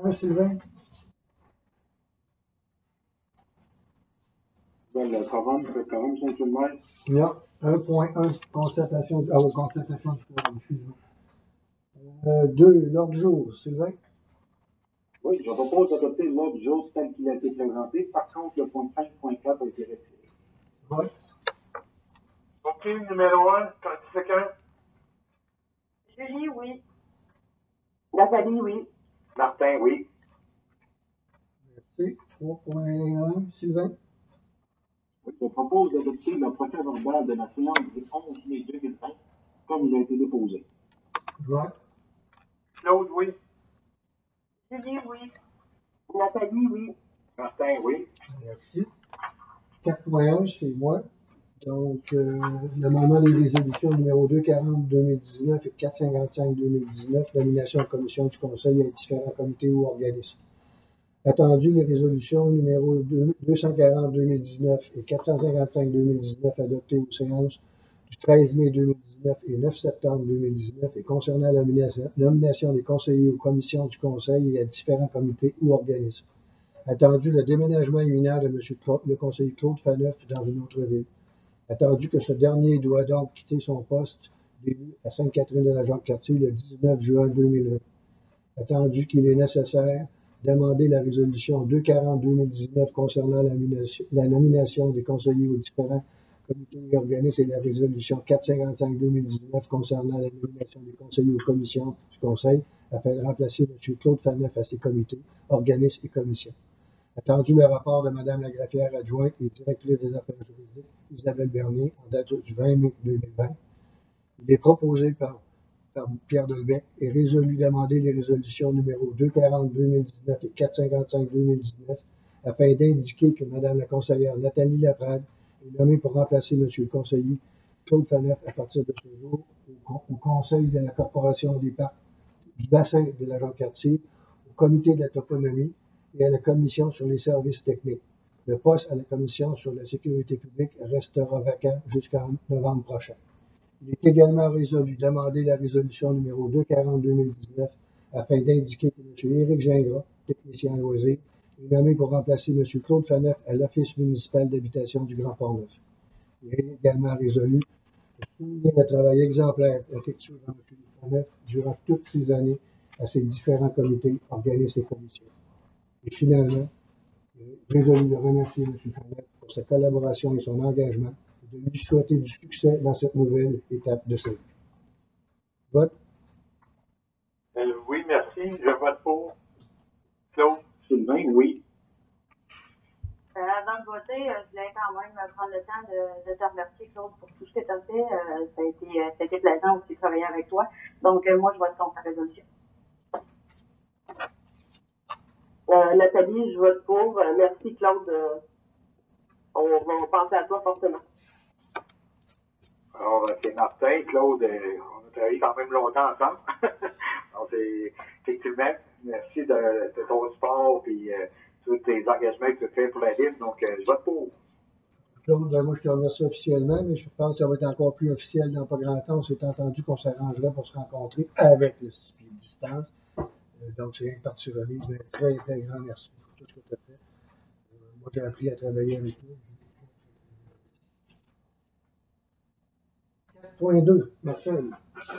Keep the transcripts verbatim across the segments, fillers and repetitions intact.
un, Sylvain? Le quorum, le quorum, c'est tout le monde. Non. un point un, constatation, ah, oh, constatation du quorum, excuse-moi. Euh, deux, l'ordre du jour, Sylvain? Oui, je propose d'adopter l'ordre du jour tel qu'il a été présenté. Par contre, le point cinq point quatre a été retiré. Oui. OK, numéro un, quelqu'un? Julie, oui. Nathalie, oui. Martin, oui. Merci. trois point un, Sylvain? Oui, je propose d'adopter le procès verbal de la séance du onze mai deux mille vingt comme il a été déposé. Oui. Claude, oui. Julie, oui. Nathalie, oui. Martin, oui. Merci. quatre point un, c'est moi. Donc, euh, le moment des résolutions numéro deux cent quarante deux mille dix-neuf et quatre cent cinquante-cinq deux mille dix-neuf, nomination en commission du Conseil à différents comités ou organismes. Attendu les résolutions numéro deux cent quarante deux mille dix-neuf et quatre cent cinquante-cinq deux mille dix-neuf adoptées aux séances du treize mai deux mille dix-neuf et neuf septembre deux mille dix-neuf et concernant la nomination, nomination des conseillers aux commissions du Conseil et à différents comités ou organismes. Attendu le déménagement imminent de M. le conseiller Claude Faneuf dans une autre ville. Attendu que ce dernier doit donc quitter son poste d'élu à Sainte-Catherine-de-la-Jacques-Cartier le dix-neuf juin deux mille vingt. Attendu qu'il est nécessaire d'amender la résolution deux cent quarante deux mille dix-neuf concernant la nomination, la nomination des conseillers aux différents comités et organismes et la résolution quatre cent cinquante-cinq deux mille dix-neuf concernant la nomination des conseillers aux commissions du Conseil afin de remplacer M. Claude Faneuf à ses comités, organismes et commissions. Attendu le rapport de Mme la greffière adjointe et directrice des affaires juridiques, Isabelle Bernier, en date du vingt mai deux mille vingt. Il est proposé par, par Pierre Delbecq et résolu d'amender les résolutions numéro deux cent quarante deux mille dix-neuf et quatre cent cinquante-cinq deux mille dix-neuf afin d'indiquer que Mme la conseillère Nathalie Laprade est nommée pour remplacer M. le conseiller Claude Faneuf à partir de ce jour au, au Conseil de la Corporation des parcs du bassin de la Jacques-Cartier, au Comité de la toponymie et à la Commission sur les services techniques. Le poste à la Commission sur la sécurité publique restera vacant jusqu'en novembre prochain. Il est également résolu d'amender la résolution numéro deux cent quarante deux mille dix-neuf afin d'indiquer que M. Éric Gingras, technicien à loisir, est nommé pour remplacer M. Claude Faneuf à l'Office municipal d'habitation du Grand Port-Neuf. Il est également résolu de souligner le travail exemplaire effectué par M. Faneuf durant toutes ces années à ses différents comités, organismes et commissions. Et finalement, résolu de remercier M. Faneuf pour sa collaboration et son engagement et de lui souhaiter du succès dans cette nouvelle étape de sa vie. Vote? Euh, oui, merci. Je vote pour. Claude? Sylvain, oui. Euh, avant de voter, euh, je voulais quand même prendre le temps de, de te remercier, Claude, pour tout ce que tu as fait. Euh, ça, a été, euh, ça a été plaisant aussi de travailler avec toi. Donc, euh, moi, je vote contre la résolution. Euh, Nathalie, je vote pour. Euh, merci, Claude. Euh, on va penser à toi fortement. Alors, c'est Martin. Claude, euh, on a travaillé quand même longtemps ensemble. Donc, c'est effectivement, merci de, de ton support et euh, tous tes engagements que tu fais pour la ville. Donc, euh, je vote pour. Claude, ben moi, je te remercie officiellement, mais je pense que ça va être encore plus officiel dans pas grand temps. On s'est entendu qu'on s'arrangerait pour se rencontrer avec le six pieds de distance. Euh, donc, c'est une partie remise, mais très, très grand merci pour tout ce que tu as fait. Euh, moi, j'ai appris à travailler avec toi. quatre point deux, Marcel.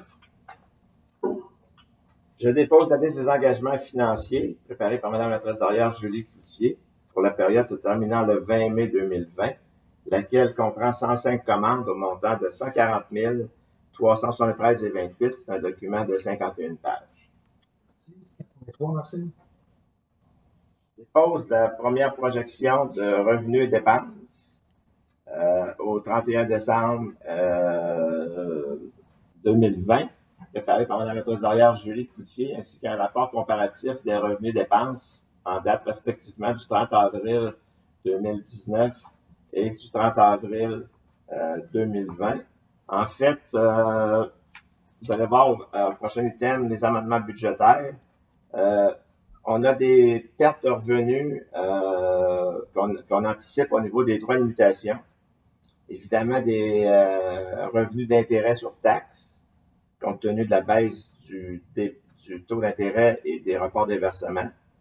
Je dépose la liste des engagements financiers préparée par Mme la trésorière Julie Cloutier pour la période se terminant le vingt mai deux mille vingt, laquelle comprend cent cinq commandes au montant de cent quarante mille trois cent soixante-treize virgule vingt-huit. C'est un document de cinquante et une pages. quatre point trois, Marcel. Je dépose la première projection de revenus et dépenses euh, au trente et un décembre euh, deux mille vingt, préparé par Mme la trésorière Julie Cloutier, ainsi qu'un rapport comparatif des revenus et dépenses en date respectivement du trente avril deux mille dix-neuf et du trente avril euh, deux mille vingt. En fait, euh, vous allez voir au, au prochain item, les amendements budgétaires. Euh, on a des pertes de revenus euh, qu'on, qu'on anticipe au niveau des droits de mutation. Évidemment, des euh, revenus d'intérêt sur taxes, compte tenu de la baisse du, des, du taux d'intérêt et des reports des versements.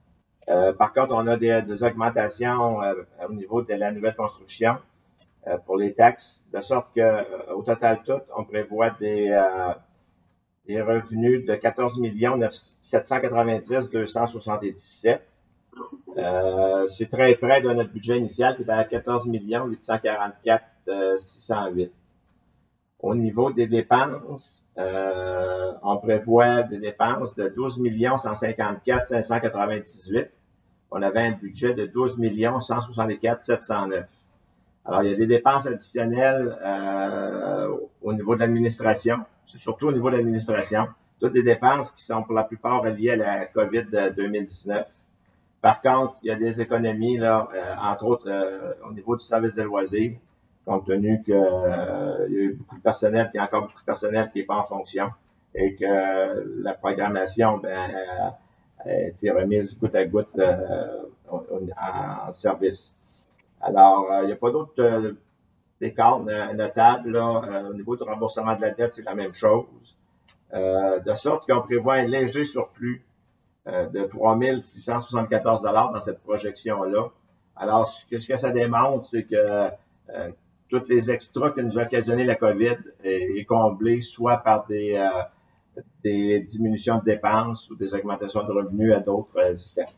Euh, par contre, on a des, des augmentations euh, au niveau de la nouvelle construction euh, pour les taxes, de sorte que euh, au total tout, on prévoit des, euh, des revenus de quatorze millions sept cent quatre-vingt-dix deux cent soixante-dix-sept. Euh, c'est très près de notre budget initial qui était à quatorze millions huit cent quarante-quatre six cent huit. Au niveau des dépenses, euh, on prévoit des dépenses de douze millions cent cinquante-quatre cinq cent quatre-vingt-dix-huit. On avait un budget de douze millions cent soixante-quatre sept cent neuf. Alors, il y a des dépenses additionnelles euh, au niveau de l'administration. C'est surtout au niveau de l'administration. Toutes des dépenses qui sont pour la plupart liées à la COVID deux mille dix-neuf. Par contre, il y a des économies, là, euh, entre autres, euh, au niveau du service des loisirs, compte tenu qu'il euh, y a eu beaucoup de personnel, qu'il y a encore beaucoup de personnel qui n'est pas en fonction et que euh, la programmation ben, euh, a été remise goutte à goutte euh, en, en service. Alors, euh, il n'y a pas d'autres euh, écarts notables. Là. Euh, au niveau du remboursement de la dette, c'est la même chose. Euh, de sorte qu'on prévoit un léger surplus euh, de trois mille six cent soixante-quatorze dollars dans cette projection-là. Alors, ce que, ce que ça démontre, c'est que euh, tous les extras que nous a occasionné la COVID est, est comblé soit par des, euh, des diminutions de dépenses ou des augmentations de revenus à d'autres euh, systèmes.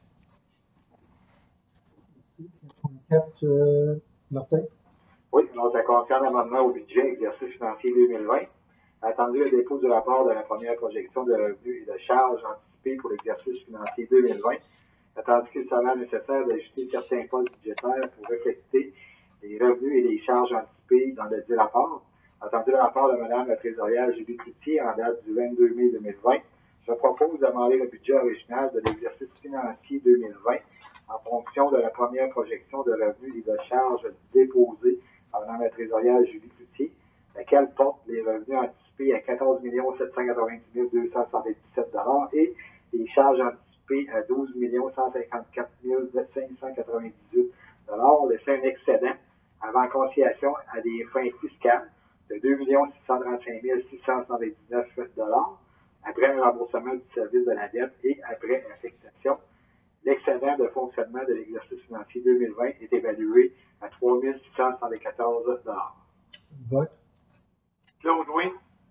quatre, euh, Martin? Oui, donc ça concerne l'amendement au budget exercice financier deux mille vingt. Attendu le dépôt du rapport de la première projection de revenus et de charges anticipées pour l'exercice financier deux mille vingt, attendu qu'il s'avère nécessaire d'ajouter certains postes budgétaires pour refléter les revenus et les charges anticipées dans le dit rapport. Attendu le rapport de Mme la trésorière Julie Cloutier en date du vingt-deux mai deux mille vingt, je propose d'amender le budget original de l'exercice financier deux mille vingt en fonction de la première projection de revenus et de charges déposées par Mme la trésorière Julie Cloutier, laquelle porte les revenus anticipés à quatorze millions sept cent quatre-vingt-dix mille deux cent soixante-dix-sept dollars et les charges anticipées à douze millions cent cinquante-quatre mille cinq cent quatre-vingt-dix-huit dollars, laissant un excédent avant conciliation à des fins fiscales de deux millions six cent trente-cinq mille six cent soixante-dix-neuf dollars après un remboursement du service de la dette et après affectation. L'excédent de fonctionnement de l'exercice financier deux mille vingt est évalué à trois mille six cent soixante-quatorze dollars. Vote. Claude, oui.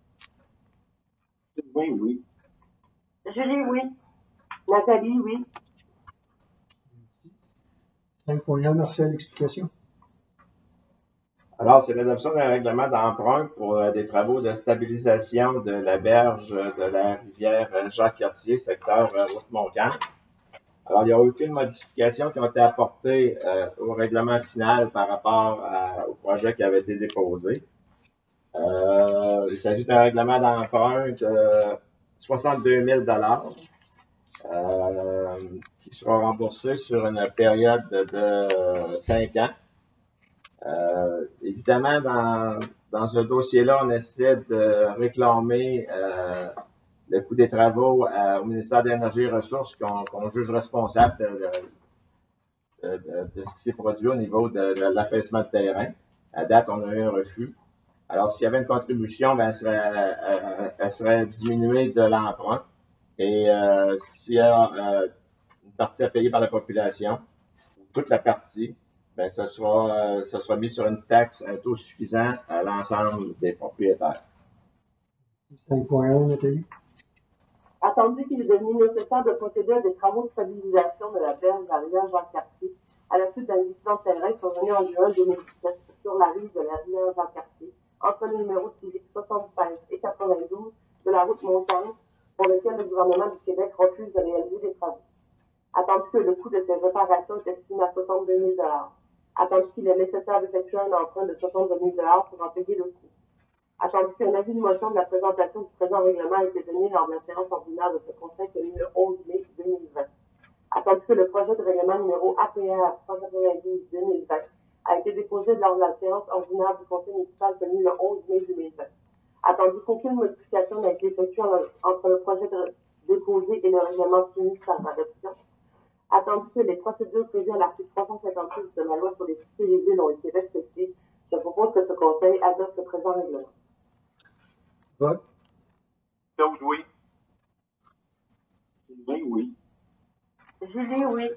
Oui, oui. Julie, oui. Nathalie, oui. cinq point un, Marcel, explication. Alors, c'est l'adoption d'un règlement d'emprunt pour euh, des travaux de stabilisation de la berge de la rivière Jacques-Cartier, secteur euh, Route-Montcalm. Alors, il n'y a aucune modification qui a été apportée euh, au règlement final par rapport à, au projet qui avait été déposé. Euh, il s'agit d'un règlement d'emprunt de soixante-deux mille dollars euh, qui sera remboursé sur une période de, de cinq ans. Euh, évidemment, dans, dans ce dossier-là, on essaie de réclamer euh, le coût des travaux euh, au ministère de l'Énergie et Ressources qu'on qu'on juge responsable de, de, de, de ce qui s'est produit au niveau de, de l'affaissement de terrain. À date, on a eu un refus. Alors, s'il y avait une contribution, ben, elle, serait, elle, elle serait diminuée de l'emprunt. Et euh, s'il y a euh, une partie à payer par la population, toute la partie, ben, ça sera, euh, ça sera mis sur une taxe, un taux suffisant à l'ensemble des propriétaires. cinq point un, Nathalie. Attendu qu'il est devenu nécessaire de procéder à des travaux de stabilisation de la berge de la rivière Jacques-Cartier à la suite d'un incident de terrain survenu en juin deux mille dix-sept sur la rive de la rivière Jacques-Cartier, entre les numéros civiques soixante-seize et quatre-vingt-douze de la route Montcalm, pour lequel le gouvernement du Québec refuse de réaliser des travaux. Attendu que le coût de ces réparations est estimé à soixante-deux mille dollars. Attendu qu'il est nécessaire d'effectuer un emprunt de soixante-deux mille dollars pour en payer le coût. Attendu qu'un avis de motion de la présentation du présent règlement a été donné lors de la séance ordinaire de ce conseil tenu le onze mai deux mille vingt. Attendu que le projet de règlement numéro A P R cent quatre-vingt-douze deux mille vingt a été déposé lors de la séance ordinaire du conseil municipal tenu le onze mai deux mille vingt. Attendu qu'aucune modification n'a été effectuée entre le projet de déposé et le règlement soumis par adoption. Attendu que les procédures prévues à l'article trois cent cinquante-six de la loi sur les cités et les villes ont été respectées, je propose que ce conseil adopte le présent règlement. Vote. Claude, oui. Oui, oui. Julie, oui.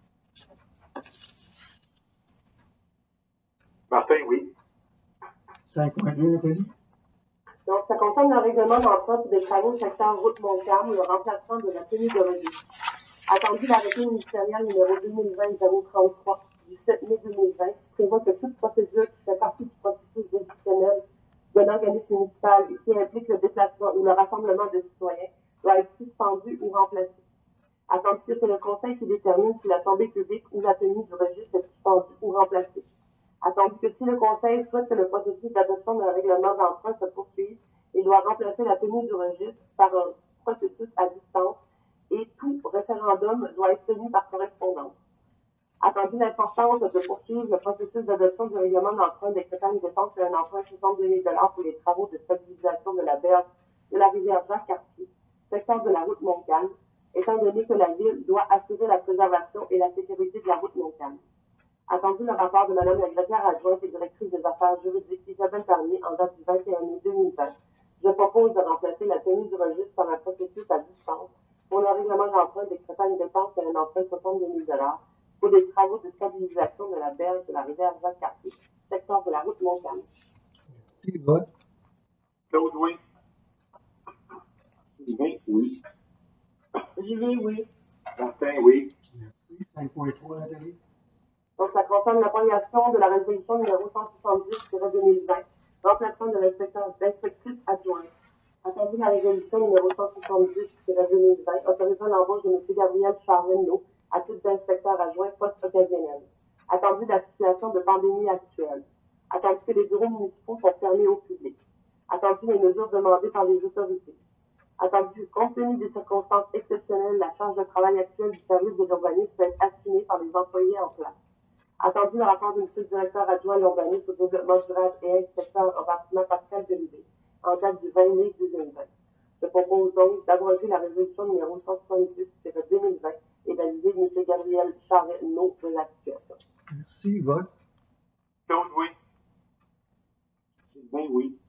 Martin, oui. cinq point deux, Nathalie? Donc, ça concerne le règlement d'emprunt pour des travaux au secteur route Montcalm, le remplacement de la tenue de registre. Attendu l'arrêté ministériel numéro deux mille vingt zéro trente-trois du sept mai deux mille vingt, qui prévoit que toute procédure qui fait partie du processus décisionnel d'un organisme municipal et qui implique le déplacement ou le rassemblement de citoyens doit être suspendue ou remplacée. Attendu que c'est le Conseil qui détermine si l'Assemblée publique ou la tenue du registre est suspendue ou remplacée. Attendu que si le Conseil souhaite que le processus d'adoption d'un règlement d'emprunt se poursuive, il doit remplacer la tenue du registre par un processus à distance et tout référendum doit être tenu par correspondance. Attendu l'importance de poursuivre le processus d'adoption du règlement d'emprunt décrétant une dépense d'un emprunt de soixante-deux mille dollars pour les travaux de stabilisation de la berge de la rivière Jacques-Cartier, secteur de la route Montcalm, étant donné que la Ville doit assurer la préservation et la sécurité de la route Montcalm. Attendu le rapport de Mme la greffière adjointe et directrice des affaires juridiques Isabelle Barnier en date du vingt et un mai deux mille vingt, je propose de remplacer la tenue du registre par un processus à distance pour le règlement d'emprunt décrétant une dépense d'un emprunt de soixante-deux mille dollars pour des travaux de stabilisation de la berge de la rivière Jacques-Cartier, secteur de la route Montcalm. Merci, vote. Claude, oui. Sylvain, oui. Julie, oui. Martin, oui. Merci. cinq point trois, Nathalie? Donc, ça concerne la prolongation de la résolution numéro cent soixante-dix deux mille vingt, remplacement de l'inspecteur d'inspectrice adjointe. Attendu la résolution numéro cent soixante-dix deux mille vingt, autorisant l'embauche de M. Gabriel Charvenot à titre d'inspecteur adjoint poste occasionnel. Attendu la situation de pandémie actuelle. Attendu que les bureaux municipaux sont fermés au public. Attendu les mesures demandées par les autorités. Attendu, compte tenu des circonstances exceptionnelles, la charge de travail actuelle du service de l'urbanisme peut être assumée par les employés en place. Attendu le rapport du monsieur le directeur adjoint à l'urbanisme, au développement durable et inspecteur au bâtiment Pascal Delivé, en date du vingt mai deux mille vingt. Je propose donc d'abroger la résolution numéro cent soixante-dix deux mille vingt et d'aviser M. Gabriel Charvenot de la situation. Merci, vote. Claude, oui. Sylvain, oui.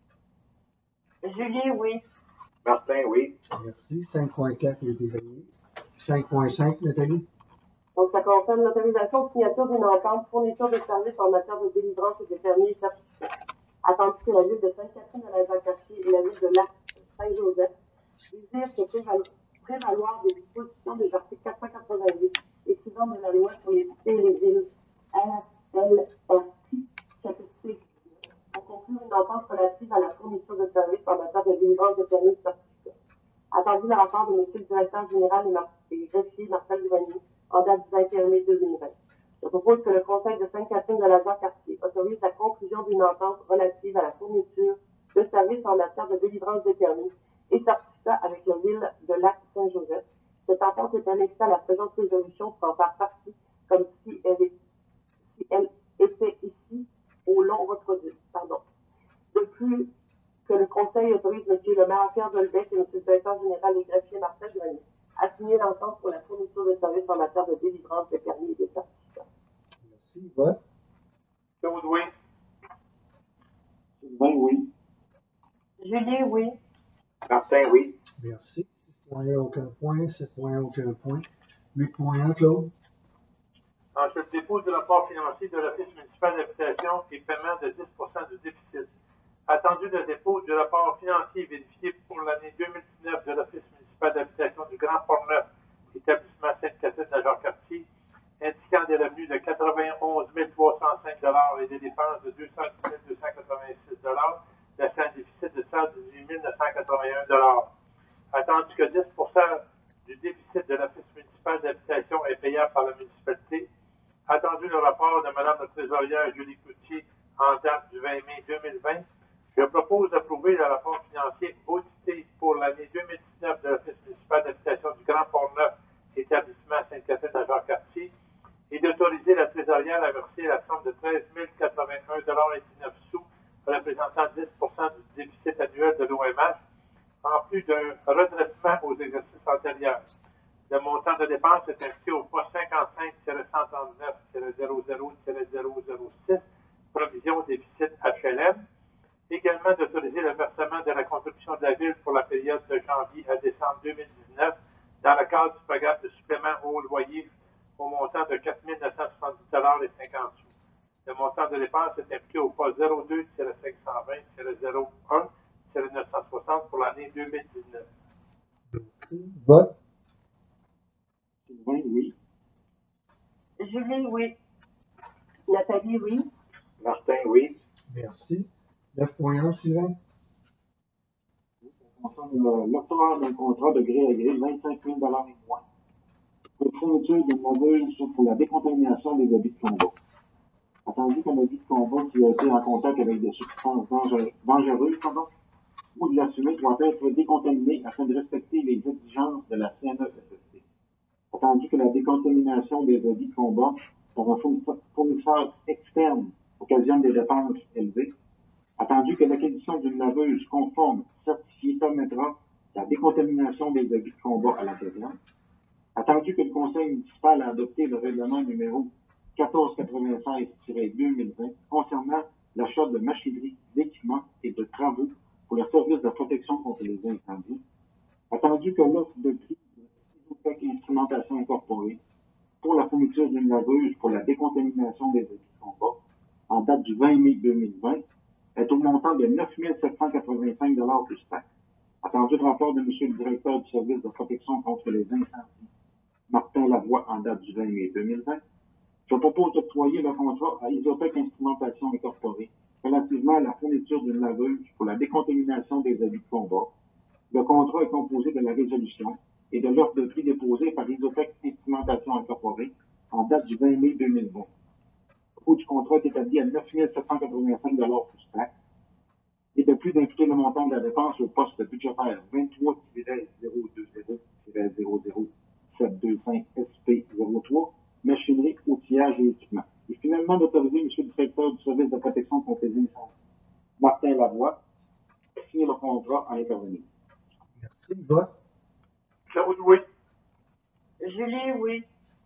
Julie, oui. Martin, oui. Merci. cinq point quatre a été validé. cinq point cinq, Nathalie? Donc, ça concerne l'autorisation de signature d'une entente fourniture de services en matière de délivrance et de permis et certificats. Attendu que la ville de Sainte-Catherine de la Jacques-Cartier et la ville de Lac-Saint-Joseph désirent se prévaloir des dispositions des articles quatre cent quatre-vingt-huit et suivants de la loi sur les cités et les villes L L R T, chapitre C, pour conclure une entente relative à la fourniture de services en matière de délivrance de permis et certificats. Attendu le rapport de M. le directeur général et greffier Marcel Duvanier en date du vingt et un mai deux mille vingt. Je propose que le Conseil de Sainte-Catherine de la Jacques-Cartier autorise la conclusion d'une entente relative à la fourniture de services en matière de délivrance des permis et certificats avec la ville de Lac-Saint-Joseph. Cette entente est annexée à la présente résolution pour en faire partie comme si elle, est, si elle était ici au long reproduit. Pardon. De plus, que le Conseil autorise M. le maire Pierre Dolbec et M. le directeur général et greffier Marcel Duvanier à signer l'entente pour la fourniture de services en matière de délivrance des permis et des certificats. Merci, vote. Claude, oui. Sylvain, oui. Julie, oui. Martin, oui. Merci. six point un, aucun point. sept point un, aucun point. huit point un, Claude? Ensuite, dépôt du rapport financier de l'Office municipal d'habitation et paiement de dix pour cent du déficit. Attendu le dépôt du rapport financier vérifié pour l'année deux mille dix-neuf de l'Office municipal d'habitation du Grand Port-Neuf, établissement Sainte-Catherine de la Jacques-Cartier, indiquant des revenus de quatre-vingt-onze mille trois cent cinq dollars et des dépenses de deux cent dix mille deux cent quatre-vingt-six dollars, laissant un déficit de cent dix-huit mille neuf cent quatre-vingt-un dollars. Attendu que dix pour cent du déficit de l'Office municipal d'habitation est payable par la municipalité. Attendu le rapport de Mme la trésorière Julie Cloutier en date du vingt mai deux mille vingt, je propose d'approuver le rapport financier audité pour l'année deux mille dix-neuf de l'Office municipal d'habitation du Grand Port-Neuf, établissement Sainte-Catherine de la Jacques-Cartier, et d'autoriser la trésorière à verser la somme de treize mille quatre-vingt-un dollars et dix-neuf sous, représentant dix pour cent du déficit annuel de l'O M H, en plus d'un redressement aux exercices antérieurs. Le montant de dépenses est inscrit au poste cinquante-cinq cent trente-neuf zéro zéro zéro zéro six, provision déficit H L M. Également d'autoriser le versement de la contribution de la Ville pour la période de janvier à décembre deux mille dix-neuf dans le cadre du programme de supplément au loyer montant de quatre mille neuf cent soixante-dix dollars et cinquante sous. Le montant de dépense est impliqué au pas zéro deux cinq cent vingt zéro un neuf cent soixante pour l'année deux mille dix-neuf. Vote. Sylvain, oui. Julie, oui. Nathalie, oui. Martin, oui. Merci. neuf point un, Sylvain. Ça concerne l'octroi d'un contrat de gré à gré de vingt-cinq mille dollars et moins. Pour fourniture d'une laveuse pour la décontamination des habits de combat. Attendu qu'un habit de combat qui a été en contact avec des substances dangereuses, dangereuses pardon, ou de la fumée doit être décontaminé afin de respecter les exigences de la C N E S S T. Attendu que la décontamination des habits de combat par un fournisseur externe occasionne des dépenses élevées. Attendu que l'acquisition d'une laveuse conforme certifiée permettra la décontamination des habits de combat à la quatrième. Attendu que le Conseil municipal a adopté le règlement numéro quatorze quatre-vingt-seize deux mille vingt concernant l'achat de machinerie, d'équipements et de travaux pour les services de protection contre les incendies. Attendu que l'offre de prix de Isotec Instrumentation Incorporée pour la fourniture d'une laveuse pour la décontamination des habits de combat en date du vingt mai deux mille vingt est au montant de neuf mille sept cent quatre-vingt-cinq dollars plus taxes. Attendu le rapport de M. le directeur du service de protection contre les incendies, Martin Lavoie, en date du vingt mai deux mille vingt, je propose d'octroyer le contrat à Isotec Instrumentation Incorporée relativement à la fourniture d'une laveuse pour la décontamination des habits de combat. Le contrat est composé de la résolution et de l'offre de prix déposée par Isotec Instrumentation Incorporée en date du vingt mai deux mille vingt. Le coût du contrat est établi à neuf mille sept cent quatre-vingt-cinq dollars plus taxes. Et de plus d'imputer le montant de la dépense au poste budgétaire vingt-trois zéro deux zéro zéro zéro sept deux cinq S P zéro trois, machinerie, outillage et équipement. Et finalement, d'autoriser M. le directeur du service de protection contre les incendies, Martin Lavoie, à signer le contrat à intervenir. Merci. Vote. Claude, oui. Julie, oui.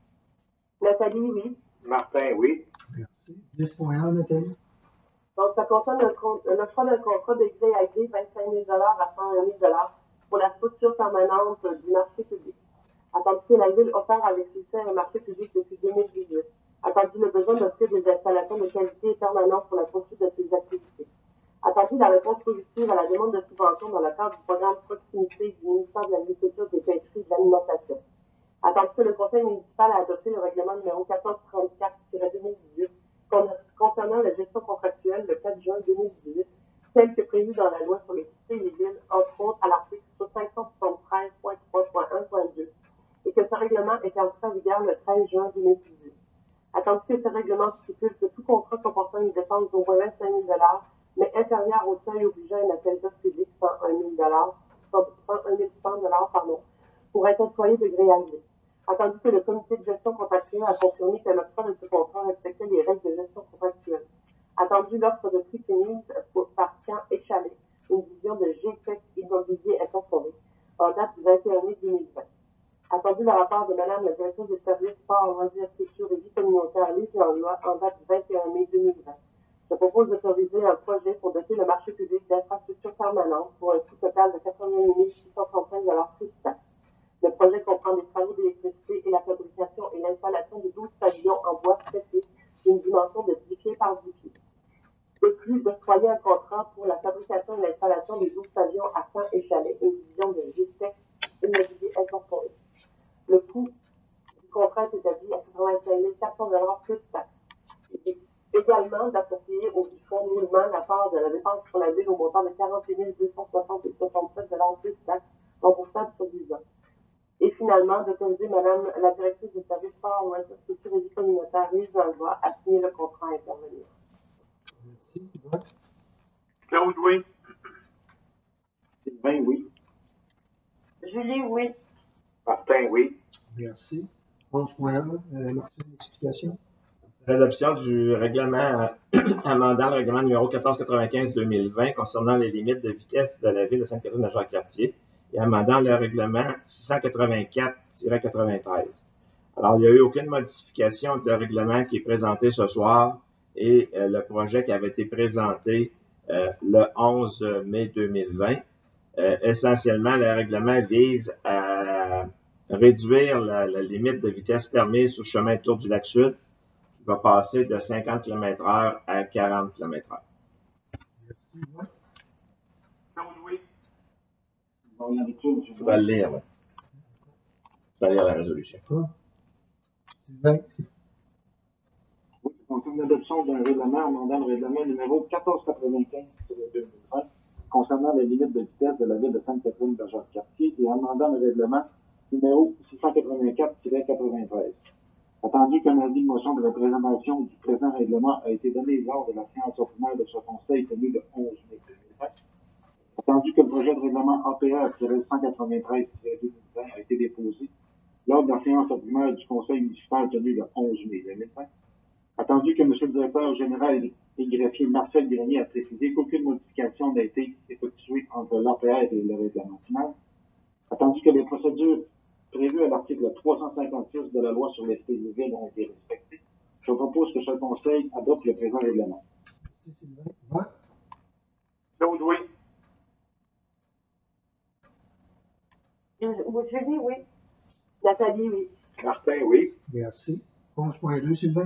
Nathalie, oui. Martin, oui. Merci. dix point un, Nathalie. Donc, ça concerne l'octroi d'un contrat de gré à gré, vingt-cinq mille dollars à cent un mille dollars pour la structure permanente du marché public. Attendu que la Ville opère avec succès un marché public depuis deux mille dix-huit. Attendu le besoin d'offrir des installations de qualité et permanentes pour la poursuite de ses activités. Attendu la réponse positive à la demande de subvention dans le cadre du programme Proximité du ministère de l'Agriculture, des Pêcheries et de l'Alimentation. Attendu que le Conseil municipal a adopté le règlement numéro quatorze trente-quatre deux mille dix-huit concernant la gestion contractuelle le quatre juin deux mille dix-huit, tel que prévu dans la loi sur les cités et les villes, entre autres à l'article cinq cent soixante-treize point trois point un point deux, et que ce règlement est entré en vigueur le treize juin deux mille dix-huit. Attendu que ce règlement stipule que tout contrat comportant une dépense d'au moins vingt-cinq mille dollars, mais inférieure au seuil obligeant un appel d'offres public cent un mille dollars, cent un mille cent dollars, pardon, pour être employé de gré à gré. Attendu que le comité de gestion contractuelle a confirmé que l'octroi de ce contrat respectait les règles de gestion contractuelle. Attendu l'offre de prix soumise par Camp Échalet, une division de G T E C Immobilier Incorporé, en date du vingt et un mai deux mille vingt. Attendu le rapport de Mme la directrice des services sport, loisirs, culture et vie communautaire, Lise Langlois, en date du vingt et un mai deux mille vingt. Je propose d'autoriser un projet pour doter le marché public d'infrastructures permanentes pour un coût total de quatre-vingt-huit mille six cent trente-cinq dollars plus taxes. Le projet comprend des travaux d'électricité et la fabrication et l'installation de douze pavillons en bois traité d'une dimension de dix pieds par dix pieds. De plus, d'octroyer un contrat pour la fabrication et l'installation des douze pavillons à Camp Échalet, une division de G T E C Immobilier Incorporé. Le coût du contrat est établi à quatre-vingt-cinq mille quatre cents dollars plus taxes. Et également d'approprier au fonds nullement la part de la dépense pour la ville au montant de quarante-huit mille deux cent soixante et soixante-sept dollars plus taxes remboursables sur dix ans. Et finalement, d'autoriser Mme la directrice des services sport, loisirs, culture et vie communautaire, Lise Langlois, à signer le contrat à intervenir. Merci. Vote. Claude, oui. Sylvain, oui. Julie, oui. Martin, oui. Merci. onze point un, euh, Martin, explication. L'adoption du règlement amendant le règlement numéro quatorze quatre-vingt-quinze deux mille vingt concernant les limites de vitesse de la ville de Sainte-Catherine-de-Jacques-Cartier et amendant le règlement six cent quatre-vingt-quatre quatre-vingt-treize. Alors, il n'y a eu aucune modification de règlement qui est présenté ce soir et euh, le projet qui avait été présenté euh, le onze mai deux mille vingt. Euh, essentiellement, le règlement vise à réduire la, la limite de vitesse permise sur le chemin Tour du Lac-Sud, qui va passer de cinquante kilomètres heure à quarante kilomètres heure. Merci. Ouais. Claude, oui. Bon, il y en a dessus, M. Tu vas le lire, là. Tu vas lire la résolution. Ah. Sylvain. Oui, concerne l'adoption d'un règlement amendant le règlement numéro quatorze quatre-vingt-quinze deux mille vingt concernant les limites de vitesse de la ville de Sainte-Catherine-de-Jacques-Cartier et amendant le règlement numéro six cent quatre-vingt-quatre quatre-vingt-treize. Attendu qu'un avis de motion de représentation du présent règlement a été donné lors de la séance ordinaire de ce conseil tenue le onze mai deux mille vingt. Attendu que le projet de règlement A P R cent quatre-vingt-treize deux mille vingt a été déposé lors de la séance ordinaire du conseil municipal tenue le onze mai deux mille vingt. Attendu que M. le directeur général et greffier Marcel Grenier a précisé qu'aucune modification n'a été effectuée entre l'A P R et le règlement final. Attendu que les procédures prévues à l'article trois cent cinquante-six de la loi sur les villes ont été respectées, je propose que ce conseil adopte le présent règlement. Merci, Sylvain. Ouais. Claude, oui. Julie, oui. Nathalie, oui. Martin, oui. Merci. onze point deux, Sylvain.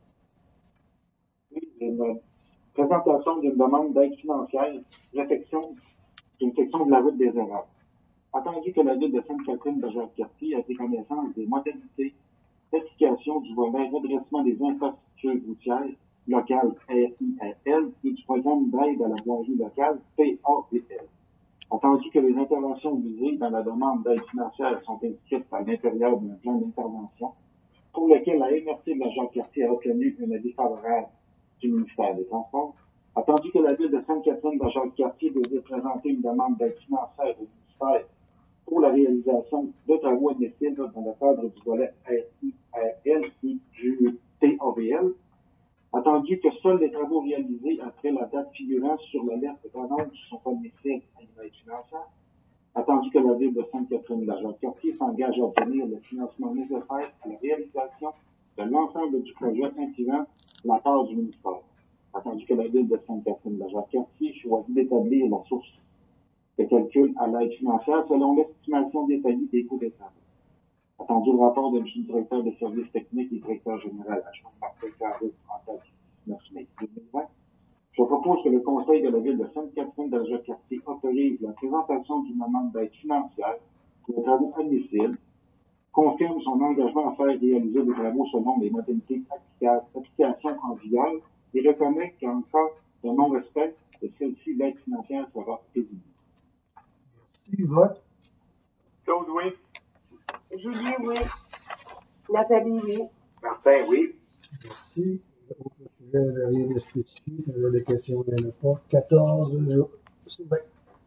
Oui, une présentation d'une demande d'aide financière, réflexion d'une section de la route des erreurs. Attendu que la ville de Sainte-Catherine-de-Jacques-Cartier a pris connaissance des modalités d'application du volet redressement des infrastructures routières locales R I R L et du programme d'aide à la voirie locale P A V L. Attendu que les interventions visées dans la demande d'aide financière sont inscrites à l'intérieur d'un plan d'intervention pour lequel la M R C de la Jacques-Cartier a obtenu un avis favorable du ministère des Transports. Attendu que la ville de Sainte-Catherine-de-Jacques-Cartier devait présenter une demande d'aide financière au ministère pour la réalisation de travaux admissibles dans le cadre du volet R I R L et du T A V L. Attendu que seuls les travaux réalisés après la date figurant sur la lettre d'annonce sont admissibles à une aide financière. Attendu que la ville de Sainte-Catherine-de-Jacques-Cartier s'engage à obtenir le financement nécessaire à la réalisation de l'ensemble du projet incluant la part du ministère. Attendu que la ville de Sainte-Catherine-de-Jacques-Cartier choisit d'établir la source de calcul à l'aide financière selon l'estimation détaillée des coûts des travaux. Attendu le rapport de M. le directeur des services techniques et directeur général adjoint Martin Carré en date du dix-neuf mai deux mille vingt, je propose que le conseil de la ville de Sainte-Catherine-de-Jacques-Cartier autorise la présentation d'une demande d'aide financière pour les travaux admissibles, confirme son engagement à faire réaliser des travaux selon les modalités d'application en vigueur et reconnaît qu'en cas de non-respect de celle-ci, l'aide financière sera exigée. Merci. Vote. Claude, oui. Julie, oui. Nathalie, oui. Martin, oui. Merci. Autre sujet, rien de spécifique. Il y a des questions, il n'y en a pas. quatorze jours. Sylvain.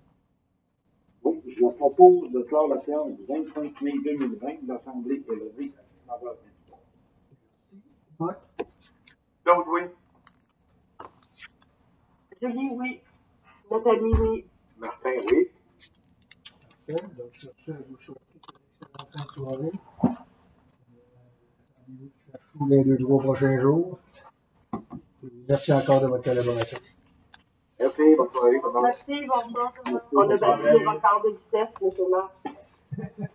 Oui, je vous propose de clore la séance du vingt-cinq mai deux mille vingt. L'Assemblée est levée à dix-neuf heures vingt-trois. Vote. Claude, oui. Julie, oui. Nathalie, oui. Martin, oui. Parfait. Donc, sur ce, je vous souhaite une excellente fin de soirée. Attendez-vous qu'il fasse chaud les deux, trois prochains jours. Merci encore de votre collaboration. Merci, bonne soirée. Bonne soirée. Merci, bonsoir. On a battu les records de vitesse, monsieur le maire.